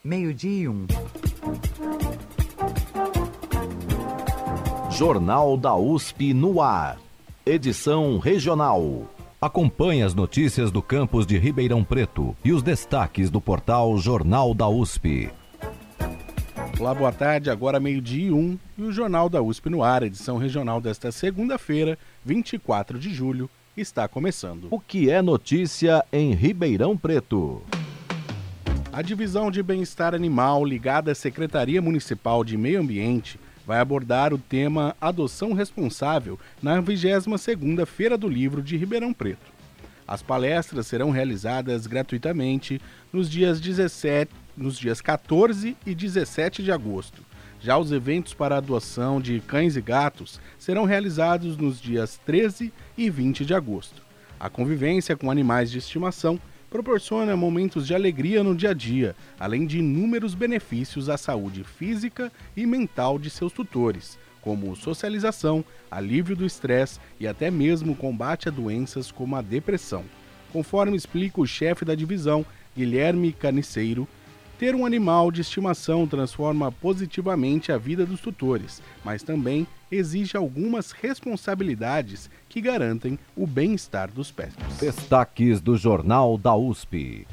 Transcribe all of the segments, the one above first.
meio-dia e 1. Jornal da USP no ar. Edição regional. Acompanhe as notícias do campus de Ribeirão Preto e os destaques do portal Jornal da USP. Olá, boa tarde. Agora meio-dia e 1 e o Jornal da USP no ar, edição regional desta segunda-feira, 24 de julho, está começando. O que é notícia em Ribeirão Preto? A Divisão de Bem-Estar Animal, ligada à Secretaria Municipal de Meio Ambiente, vai abordar o tema Adoção Responsável na 22ª Feira do Livro de Ribeirão Preto. As palestras serão realizadas gratuitamente nos dias 14 e 17 de agosto. Já os eventos para adoção de cães e gatos serão realizados nos dias 13 e 20 de agosto. A convivência com animais de estimação proporciona momentos de alegria no dia a dia, além de inúmeros benefícios à saúde física e mental de seus tutores, como socialização, alívio do estresse e até mesmo combate a doenças como a depressão. Conforme explica o chefe da divisão, Guilherme Caniceiro, ter um animal de estimação transforma positivamente a vida dos tutores, mas também exige algumas responsabilidades que garantem o bem-estar dos pets. Destaques do Jornal da USP.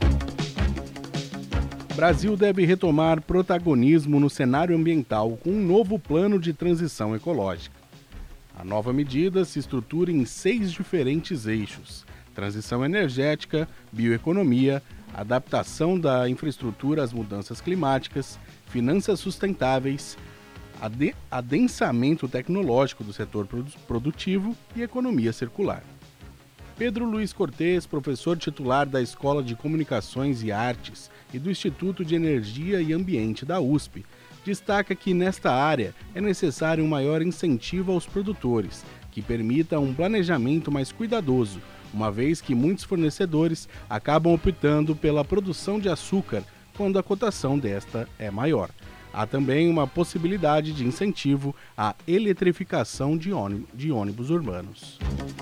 Brasil deve retomar protagonismo no cenário ambiental com um novo plano de transição ecológica. A nova medida se estrutura em 6 diferentes eixos: transição energética, bioeconomia, adaptação da infraestrutura às mudanças climáticas, finanças sustentáveis, adensamento tecnológico do setor produtivo e economia circular. Pedro Luiz Cortes, professor titular da Escola de Comunicações e Artes e do Instituto de Energia e Ambiente da USP, destaca que nesta área é necessário um maior incentivo aos produtores, que permita um planejamento mais cuidadoso, uma vez que muitos fornecedores acabam optando pela produção de açúcar quando a cotação desta é maior. Há também uma possibilidade de incentivo à eletrificação de ônibus urbanos.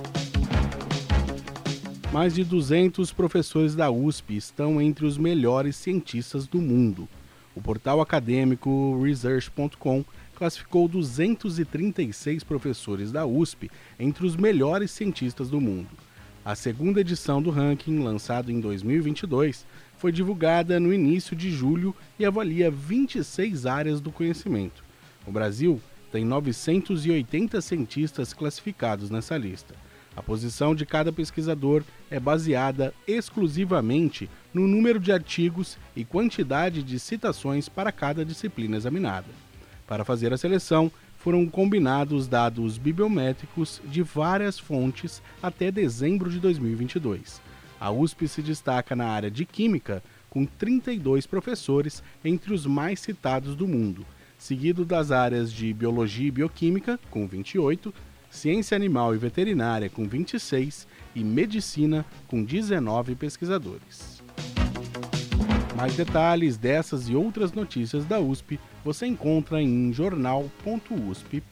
Mais de 200 professores da USP estão entre os melhores cientistas do mundo. O portal acadêmico Research.com classificou 236 professores da USP entre os melhores cientistas do mundo. A segunda edição do ranking, lançado em 2022, foi divulgada no início de julho e avalia 26 áreas do conhecimento. O Brasil tem 980 cientistas classificados nessa lista. A posição de cada pesquisador é baseada exclusivamente no número de artigos e quantidade de citações para cada disciplina examinada. Para fazer a seleção, foram combinados dados bibliométricos de várias fontes até dezembro de 2022. A USP se destaca na área de Química, com 32 professores entre os mais citados do mundo, seguido das áreas de Biologia e Bioquímica, com 28, Ciência Animal e Veterinária, com 26 e Medicina, com 19 pesquisadores. Mais detalhes dessas e outras notícias da USP você encontra em jornal.usp.br.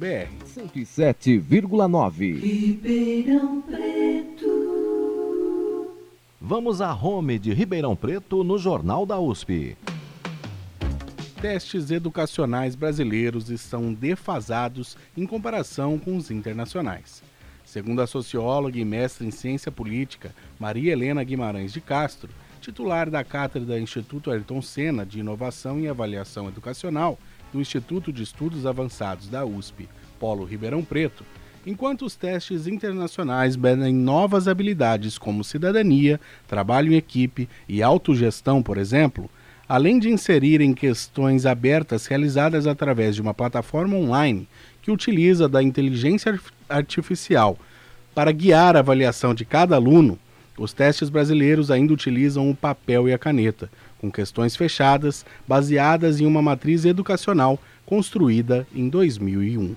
107,9. Ribeirão Preto. Vamos à home de Ribeirão Preto no Jornal da USP. Testes educacionais brasileiros estão defasados em comparação com os internacionais. Segundo a socióloga e mestre em ciência política Maria Helena Guimarães de Castro, titular da Cátedra Instituto Ayrton Senna de Inovação e Avaliação Educacional do Instituto de Estudos Avançados da USP, Polo Ribeirão Preto, enquanto os testes internacionais medem novas habilidades como cidadania, trabalho em equipe e autogestão, por exemplo, além de inserirem questões abertas realizadas através de uma plataforma online que utiliza da inteligência artificial para guiar a avaliação de cada aluno, os testes brasileiros ainda utilizam o papel e a caneta, com questões fechadas, baseadas em uma matriz educacional construída em 2001.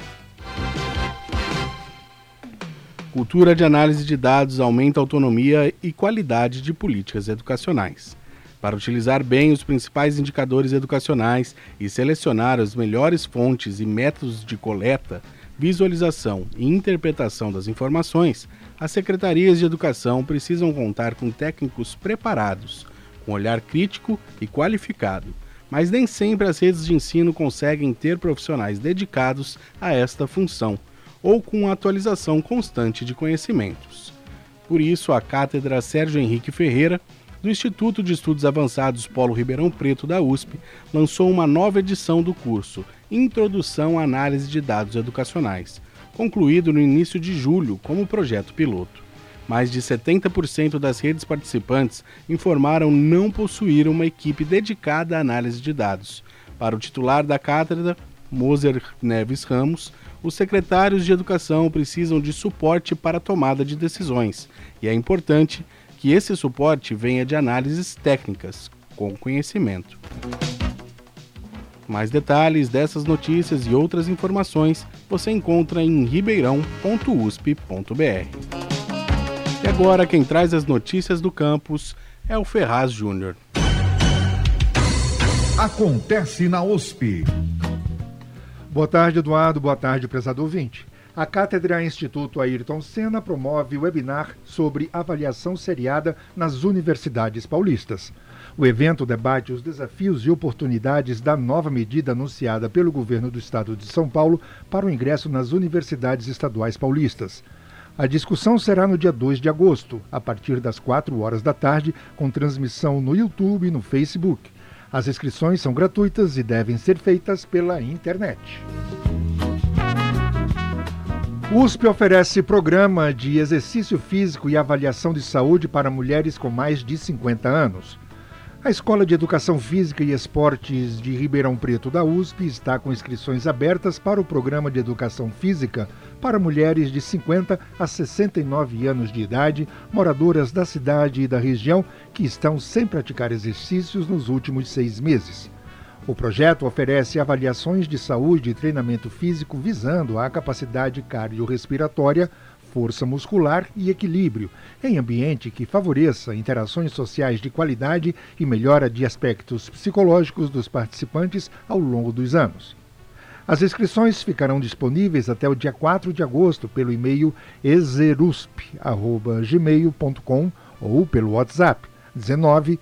Cultura de análise de dados aumenta a autonomia e qualidade de políticas educacionais. Para utilizar bem os principais indicadores educacionais e selecionar as melhores fontes e métodos de coleta, visualização e interpretação das informações, as secretarias de educação precisam contar com técnicos preparados, com olhar crítico e qualificado. Mas nem sempre as redes de ensino conseguem ter profissionais dedicados a esta função, ou com atualização constante de conhecimentos. Por isso, a Cátedra Sérgio Henrique Ferreira, do Instituto de Estudos Avançados Polo Ribeirão Preto da USP, lançou uma nova edição do curso Introdução à Análise de Dados Educacionais, concluído no início de julho como projeto piloto. Mais de 70% das redes participantes informaram não possuir uma equipe dedicada à análise de dados. Para o titular da cátedra, Moser Neves Ramos, os secretários de educação precisam de suporte para a tomada de decisões, e é importante que esse suporte venha de análises técnicas, com conhecimento. Mais detalhes dessas notícias e outras informações você encontra em ribeirão.usp.br. E agora quem traz as notícias do campus é o Ferraz Júnior. Acontece na USP. Boa tarde, Eduardo. Boa tarde, prezado ouvinte. A Cátedra Instituto Ayrton Senna promove webinar sobre avaliação seriada nas universidades paulistas. O evento debate os desafios e oportunidades da nova medida anunciada pelo governo do estado de São Paulo para o ingresso nas universidades estaduais paulistas. A discussão será no dia 2 de agosto, a partir das 4 horas da tarde, com transmissão no YouTube e no Facebook. As inscrições são gratuitas e devem ser feitas pela internet. O USP oferece programa de exercício físico e avaliação de saúde para mulheres com mais de 50 anos. A Escola de Educação Física e Esportes de Ribeirão Preto da USP está com inscrições abertas para o programa de Educação Física para mulheres de 50 a 69 anos de idade, moradoras da cidade e da região que estão sem praticar exercícios nos últimos 6 meses. O projeto oferece avaliações de saúde e treinamento físico visando a capacidade cardiorrespiratória, força muscular e equilíbrio, em ambiente que favoreça interações sociais de qualidade e melhora de aspectos psicológicos dos participantes ao longo dos anos. As inscrições ficarão disponíveis até o dia 4 de agosto pelo e-mail exerusp@gmail.com ou pelo WhatsApp 19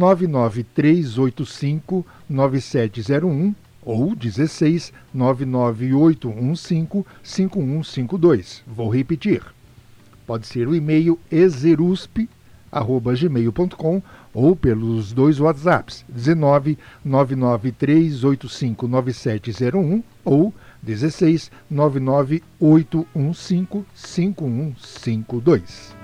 99385 9701 ou 16 99815 5152. Vou repetir. Pode ser o e-mail exerusp@gmail.com ou pelos 2 WhatsApps 19 99385 9701 ou 16 99815 5152.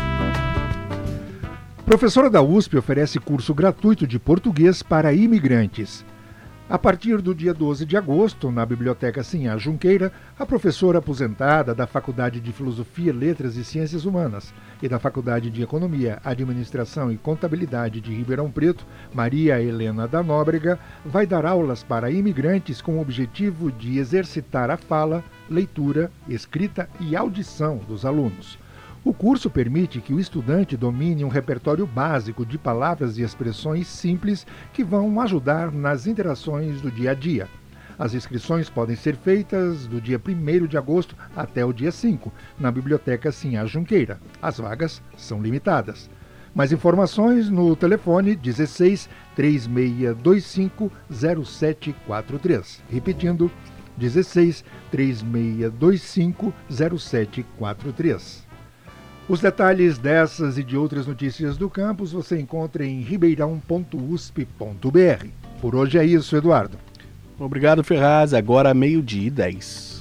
Professora da USP oferece curso gratuito de português para imigrantes. A partir do dia 12 de agosto, na Biblioteca Sinhá Junqueira, a professora aposentada da Faculdade de Filosofia, Letras e Ciências Humanas e da Faculdade de Economia, Administração e Contabilidade de Ribeirão Preto, Maria Helena da Nóbrega, vai dar aulas para imigrantes com o objetivo de exercitar a fala, leitura, escrita e audição dos alunos. O curso permite que o estudante domine um repertório básico de palavras e expressões simples que vão ajudar nas interações do dia a dia. As inscrições podem ser feitas do dia 1º de agosto até o dia 5, na Biblioteca Sinhá Junqueira. As vagas são limitadas. Mais informações no telefone 16 3625 0743. Repetindo, 16 3625 0743. Os detalhes dessas e de outras notícias do campus você encontra em ribeirão.usp.br. Por hoje é isso, Eduardo. Obrigado, Ferraz. Agora 12:10.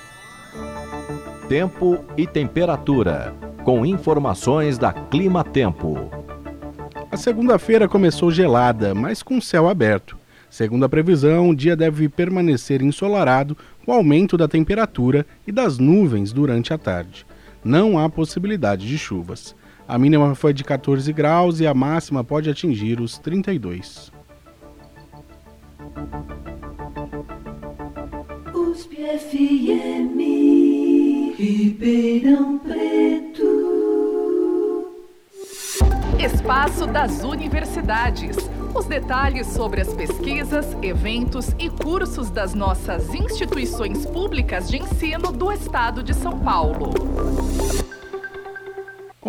Tempo e temperatura, com informações da Clima Tempo. A segunda-feira começou gelada, mas com céu aberto. Segundo a previsão, o dia deve permanecer ensolarado com aumento da temperatura e das nuvens durante a tarde. Não há possibilidade de chuvas. A mínima foi de 14 graus e a máxima pode atingir os 32. USP FM, Ribeirão Preto. Espaço das Universidades. Os detalhes sobre as pesquisas, eventos e cursos das nossas instituições públicas de ensino do Estado de São Paulo.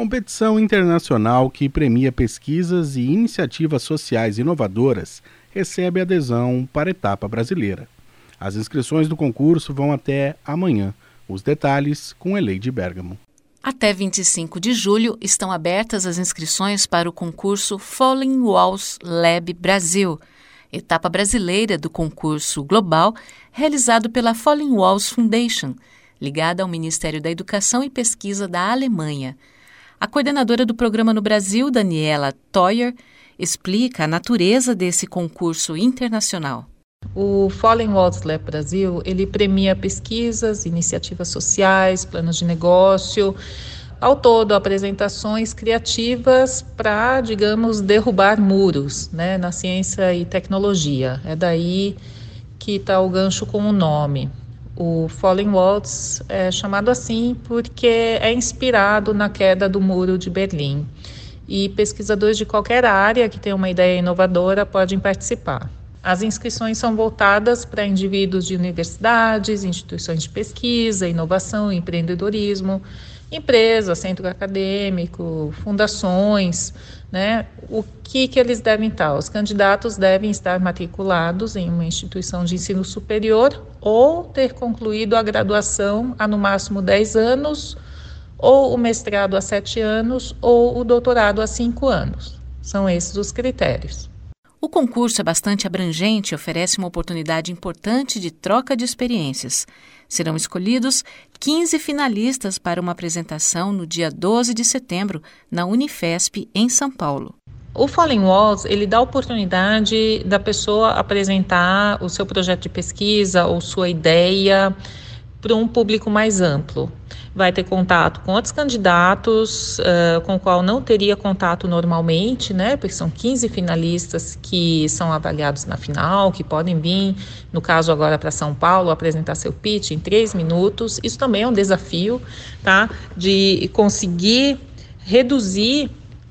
Competição internacional que premia pesquisas e iniciativas sociais inovadoras recebe adesão para a etapa brasileira. As inscrições do concurso vão até amanhã. Os detalhes com Eleide Bergamo. Até 25 de julho estão abertas as inscrições para o concurso Falling Walls Lab Brasil, etapa brasileira do concurso global realizado pela Falling Walls Foundation, ligada ao Ministério da Educação e Pesquisa da Alemanha. A coordenadora do programa no Brasil, Daniela Toyer, explica a natureza desse concurso internacional. O Falling Walls Lab Brasil, ele premia pesquisas, iniciativas sociais, planos de negócio, ao todo apresentações criativas para, digamos, derrubar muros, né, na ciência e tecnologia. É daí que está o gancho com o nome. O Falling Walls é chamado assim porque é inspirado na queda do Muro de Berlim. E pesquisadores de qualquer área que tenham uma ideia inovadora podem participar. As inscrições são voltadas para indivíduos de universidades, instituições de pesquisa, inovação e empreendedorismo, empresas, centro acadêmico, fundações, né? O que eles devem estar? Os candidatos devem estar matriculados em uma instituição de ensino superior ou ter concluído a graduação há no máximo 10 anos, ou o mestrado há 7 anos, ou o doutorado há 5 anos. São esses os critérios. O concurso é bastante abrangente e oferece uma oportunidade importante de troca de experiências. Serão escolhidos 15 finalistas para uma apresentação no dia 12 de setembro, na Unifesp, em São Paulo. O Falling Walls, ele dá a oportunidade da pessoa apresentar o seu projeto de pesquisa ou sua ideia para um público mais amplo. Vai ter contato com outros candidatos, com o qual não teria contato normalmente, né? Porque são 15 finalistas que são avaliados na final, que podem vir, no caso agora para São Paulo, apresentar seu pitch em 3 minutos. Isso também é um desafio, tá? De conseguir reduzir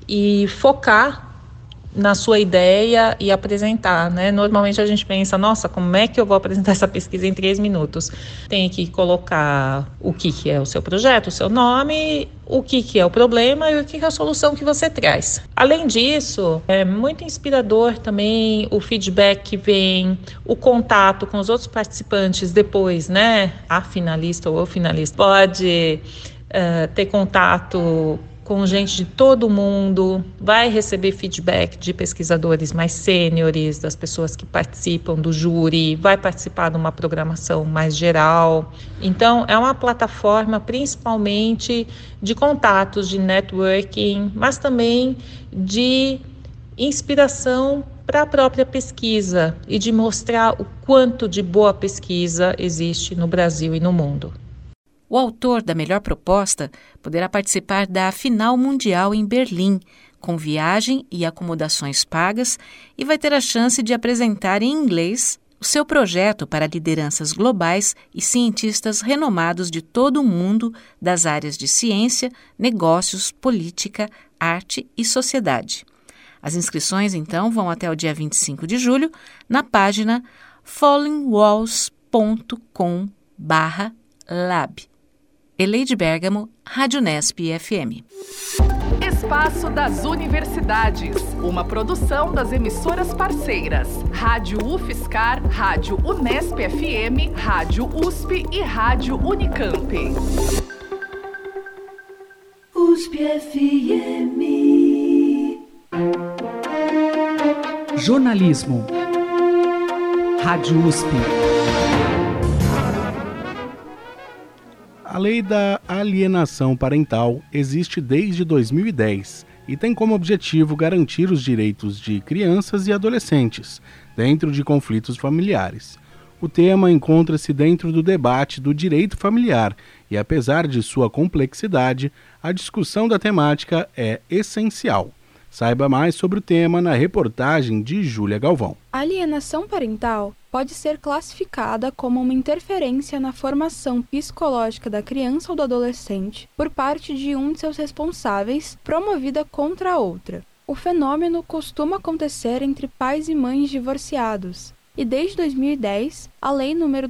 e focar na sua ideia e apresentar, né? Normalmente a gente pensa, nossa, como é que eu vou apresentar essa pesquisa em 3 minutos? Tem que colocar o que é o seu projeto, o seu nome, o que é o problema e o que é a solução que você traz. Além disso, é muito inspirador também o feedback que vem, o contato com os outros participantes depois, né? A finalista ou o finalista pode ter contato com gente de todo mundo, vai receber feedback de pesquisadores mais sêniores, das pessoas que participam do júri, vai participar de uma programação mais geral. Então, é uma plataforma principalmente de contatos, de networking, mas também de inspiração para a própria pesquisa e de mostrar o quanto de boa pesquisa existe no Brasil e no mundo. O autor da melhor proposta poderá participar da final mundial em Berlim, com viagem e acomodações pagas, e vai ter a chance de apresentar em inglês o seu projeto para lideranças globais e cientistas renomados de todo o mundo das áreas de ciência, negócios, política, arte e sociedade. As inscrições, então, vão até o dia 25 de julho na página fallingwalls.com/lab. Eleide Bergamo, Rádio Nesp FM. Espaço das Universidades, uma produção das emissoras parceiras, Rádio UFSCar, Rádio Unesp FM, Rádio USP e Rádio Unicamp. USP FM. Jornalismo. Rádio USP. A lei da alienação parental existe desde 2010 e tem como objetivo garantir os direitos de crianças e adolescentes dentro de conflitos familiares. O tema encontra-se dentro do debate do direito familiar e, apesar de sua complexidade, a discussão da temática é essencial. Saiba mais sobre o tema na reportagem de Júlia Galvão. A alienação parental pode ser classificada como uma interferência na formação psicológica da criança ou do adolescente por parte de um de seus responsáveis, promovida contra a outra. O fenômeno costuma acontecer entre pais e mães divorciados. e desde 2010, a Lei nº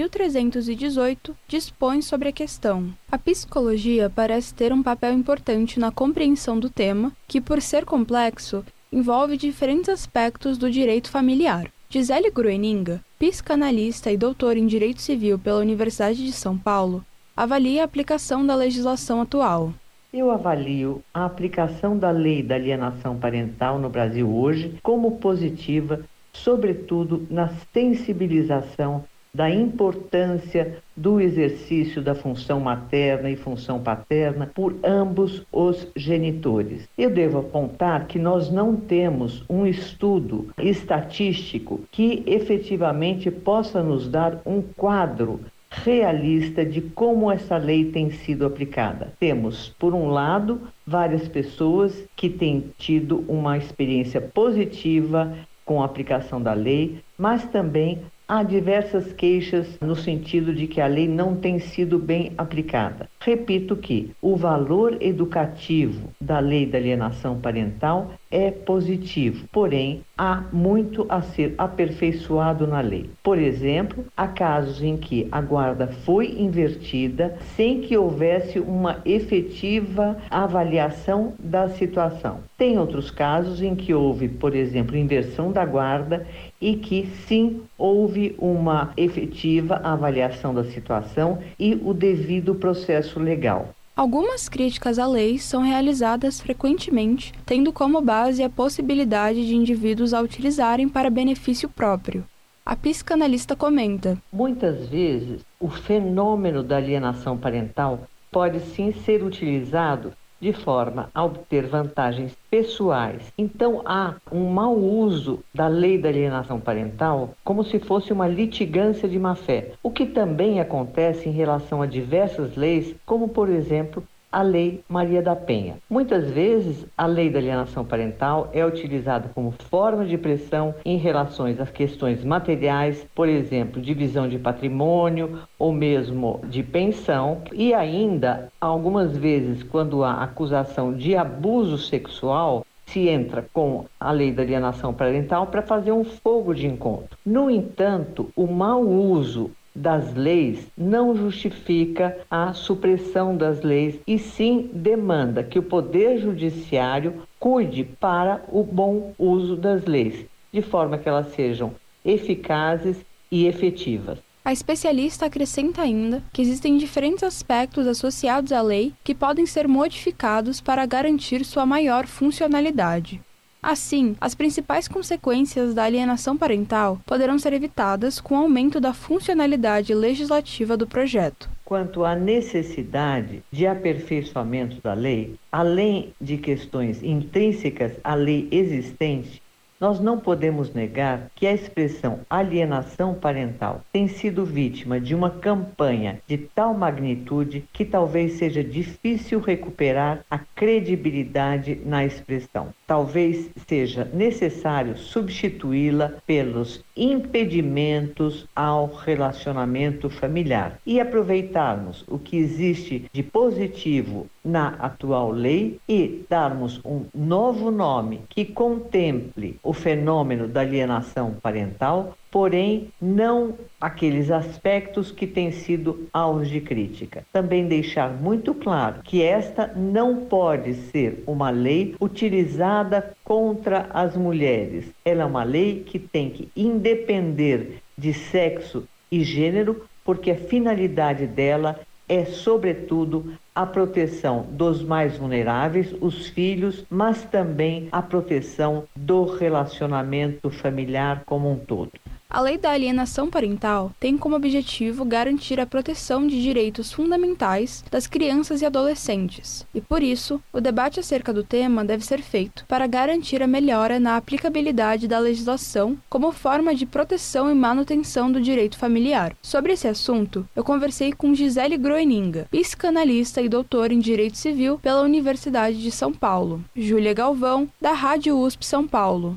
12.318 dispõe sobre a questão. A psicologia parece ter um papel importante na compreensão do tema, que, por ser complexo, envolve diferentes aspectos do direito familiar. Gisele Groeninga, psicanalista e doutora em Direito Civil pela Universidade de São Paulo, avalia a aplicação da legislação atual. Eu avalio a aplicação da Lei da Alienação Parental no Brasil hoje como positiva, sobretudo na sensibilização da importância do exercício da função materna e função paterna por ambos os genitores. Eu devo apontar que nós não temos um estudo estatístico que efetivamente possa nos dar um quadro realista de como essa lei tem sido aplicada. Temos, por um lado, várias pessoas que têm tido uma experiência positiva com a aplicação da lei, mas também há diversas queixas no sentido de que a lei não tem sido bem aplicada. Repito que o valor educativo da Lei da Alienação Parental é positivo, porém há muito a ser aperfeiçoado na lei. Por exemplo, há casos em que a guarda foi invertida sem que houvesse uma efetiva avaliação da situação. Tem outros casos em que houve, por exemplo, inversão da guarda e que sim houve uma efetiva avaliação da situação e o devido processo legal. Algumas críticas à lei são realizadas frequentemente, tendo como base a possibilidade de indivíduos a utilizarem para benefício próprio. A psicanalista comenta: muitas vezes, o fenômeno da alienação parental pode sim ser utilizado de forma a obter vantagens pessoais. Então há um mau uso da lei da alienação parental como se fosse uma litigância de má-fé, o que também acontece em relação a diversas leis, como por exemplo a Lei Maria da Penha. Muitas vezes a lei da alienação parental é utilizada como forma de pressão em relações às questões materiais, por exemplo, divisão de patrimônio ou mesmo de pensão, e ainda, algumas vezes, quando há acusação de abuso sexual, se entra com a lei da alienação parental para fazer um fogo de encontro. No entanto, o mau uso das leis não justifica a supressão das leis e sim demanda que o Poder Judiciário cuide para o bom uso das leis, de forma que elas sejam eficazes e efetivas. A especialista acrescenta ainda que existem diferentes aspectos associados à lei que podem ser modificados para garantir sua maior funcionalidade. Assim, as principais consequências da alienação parental poderão ser evitadas com o aumento da funcionalidade legislativa do projeto. Quanto à necessidade de aperfeiçoamento da lei, além de questões intrínsecas à lei existente, nós não podemos negar que a expressão alienação parental tem sido vítima de uma campanha de tal magnitude que talvez seja difícil recuperar a credibilidade na expressão. Talvez seja necessário substituí-la pelos impedimentos ao relacionamento familiar e aproveitarmos o que existe de positivo na atual lei e darmos um novo nome que contemple o fenômeno da alienação parental, porém não aqueles aspectos que têm sido alvos de crítica. Também deixar muito claro que esta não pode ser uma lei utilizada contra as mulheres. Ela é uma lei que tem que independer de sexo e gênero, porque a finalidade dela é, sobretudo, a proteção dos mais vulneráveis, os filhos, mas também a proteção do relacionamento familiar como um todo. A Lei da Alienação Parental tem como objetivo garantir a proteção de direitos fundamentais das crianças e adolescentes, e por isso, o debate acerca do tema deve ser feito para garantir a melhora na aplicabilidade da legislação como forma de proteção e manutenção do direito familiar. Sobre esse assunto, eu conversei com Gisele Groeninga, psicanalista e doutora em Direito Civil pela Universidade de São Paulo, Júlia Galvão, da Rádio USP São Paulo.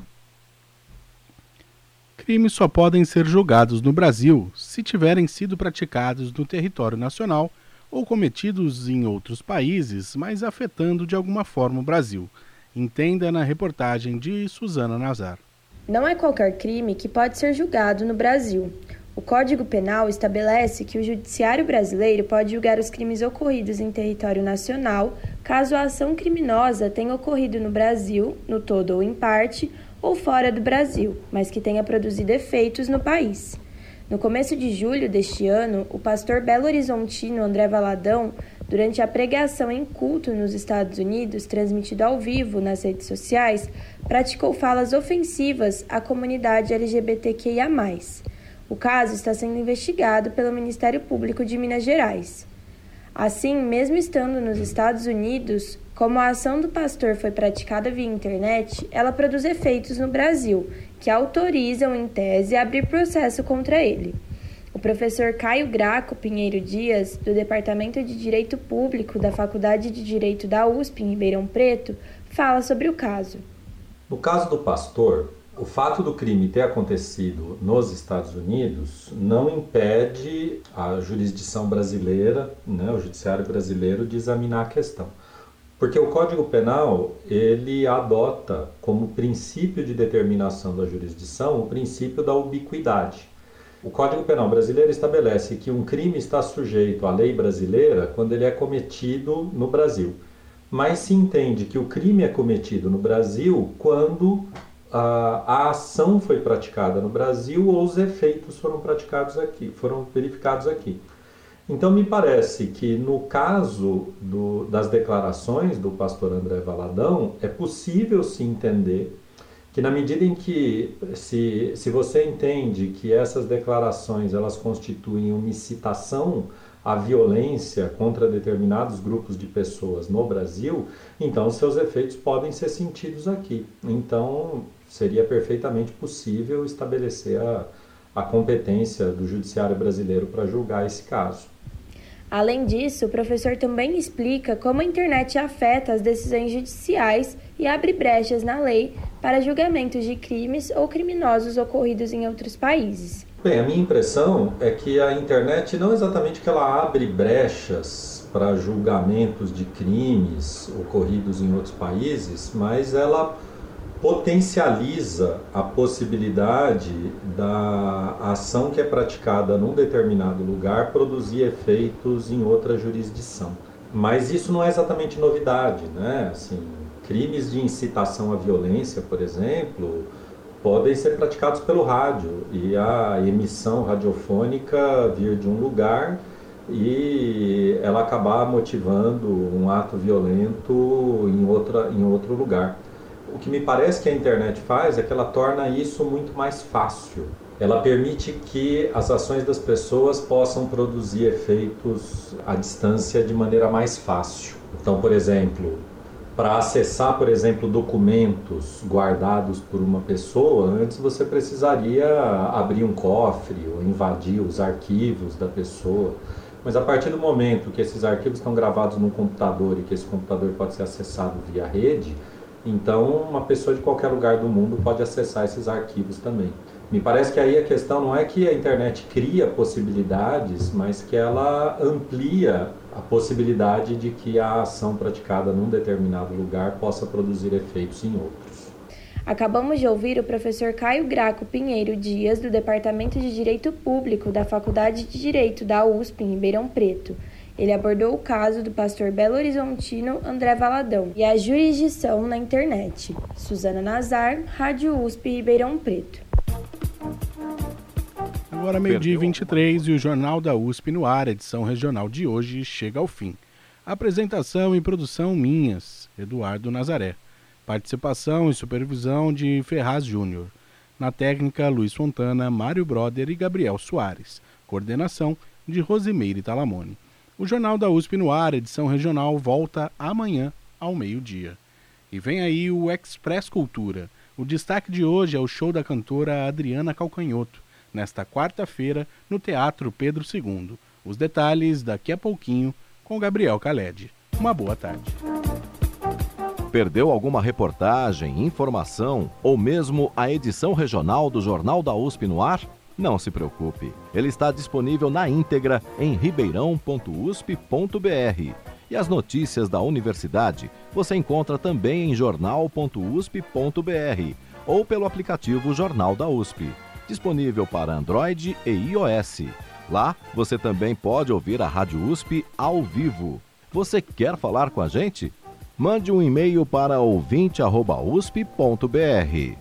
Crimes só podem ser julgados no Brasil se tiverem sido praticados no território nacional ou cometidos em outros países, mas afetando de alguma forma o Brasil. Entenda na reportagem de Suzana Nazar. Não é qualquer crime que pode ser julgado no Brasil. O Código Penal estabelece que o Judiciário brasileiro pode julgar os crimes ocorridos em território nacional, caso a ação criminosa tenha ocorrido no Brasil, no todo ou em parte, ou fora do Brasil, mas que tenha produzido efeitos no país. No começo de julho deste ano, o pastor belo-horizontino André Valadão, durante a pregação em culto nos Estados Unidos, transmitido ao vivo nas redes sociais, praticou falas ofensivas à comunidade LGBTQIA+. O caso está sendo investigado pelo Ministério Público de Minas Gerais. Assim, mesmo estando nos Estados Unidos, como a ação do pastor foi praticada via internet, ela produz efeitos no Brasil, que autorizam, em tese, a abrir processo contra ele. O professor Caio Graco Pinheiro Dias, do Departamento de Direito Público da Faculdade de Direito da USP, em Ribeirão Preto, fala sobre o caso. No caso do pastor, o fato do crime ter acontecido nos Estados Unidos não impede a jurisdição brasileira, o judiciário brasileiro, de examinar a questão. Porque o Código Penal, ele adota como princípio de determinação da jurisdição o princípio da ubiquidade. O Código Penal brasileiro estabelece que um crime está sujeito à lei brasileira quando ele é cometido no Brasil. Mas se entende que o crime é cometido no Brasil quando a ação foi praticada no Brasil ou os efeitos foram praticados aqui, foram verificados aqui. Então me parece que no caso das declarações do pastor André Valadão, é possível se entender que na medida em que, se você entende que essas declarações elas constituem uma incitação à violência contra determinados grupos de pessoas no Brasil, então seus efeitos podem ser sentidos aqui. Então seria perfeitamente possível estabelecer a competência do judiciário brasileiro para julgar esse caso. Além disso, o professor também explica como a internet afeta as decisões judiciais e abre brechas na lei para julgamentos de crimes ou criminosos ocorridos em outros países. Bem, a minha impressão é que a internet não exatamente que ela abre brechas para julgamentos de crimes ocorridos em outros países, mas ela potencializa a possibilidade da ação que é praticada num determinado lugar produzir efeitos em outra jurisdição. Mas isso não é exatamente novidade, né? Assim, crimes de incitação à violência, por exemplo, podem ser praticados pelo rádio e a emissão radiofônica vir de um lugar e ela acabar motivando um ato violento em outro lugar. O que me parece que a internet faz é que ela torna isso muito mais fácil. Ela permite que as ações das pessoas possam produzir efeitos à distância de maneira mais fácil. Então, por exemplo, para acessar, documentos guardados por uma pessoa, antes você precisaria abrir um cofre ou invadir os arquivos da pessoa. Mas a partir do momento que esses arquivos estão gravados num computador e que esse computador pode ser acessado via rede, então uma pessoa de qualquer lugar do mundo pode acessar esses arquivos também. Me parece que aí a questão não é que a internet cria possibilidades, mas que ela amplia a possibilidade de que a ação praticada num determinado lugar possa produzir efeitos em outros. Acabamos de ouvir o professor Caio Graco Pinheiro Dias, do Departamento de Direito Público da Faculdade de Direito da USP, em Ribeirão Preto. Ele abordou o caso do pastor belo-horizontino André Valadão e a jurisdição na internet. Suzana Nazar, Rádio USP, Ribeirão Preto. Agora 12h23 e o Jornal da USP no ar, edição regional de hoje, chega ao fim. Apresentação e produção minhas, Eduardo Nazaré. Participação e supervisão de Ferraz Júnior. Na técnica, Luiz Fontana, Mário Broder e Gabriel Soares. Coordenação de Rosimeire Talamone. O Jornal da USP no ar, edição regional, volta amanhã ao meio-dia. E vem aí o Express Cultura. O destaque de hoje é o show da cantora Adriana Calcanhoto, nesta quarta-feira, no Teatro Pedro II. Os detalhes daqui a pouquinho com Gabriel Khaled. Uma boa tarde. Perdeu alguma reportagem, informação ou mesmo a edição regional do Jornal da USP no ar? Não se preocupe, ele está disponível na íntegra em ribeirão.usp.br. E as notícias da universidade você encontra também em jornal.usp.br. ou pelo aplicativo Jornal da USP, disponível para Android e iOS. Lá você também pode ouvir a Rádio USP ao vivo. Você quer falar com a gente? Mande um e-mail para ouvinte@usp.br.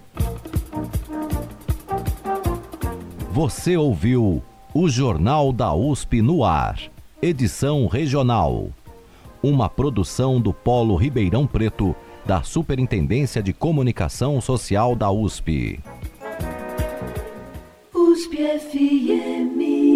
Você ouviu o Jornal da USP no ar, edição regional. Uma produção do Polo Ribeirão Preto, da Superintendência de Comunicação Social da USP. USP FM.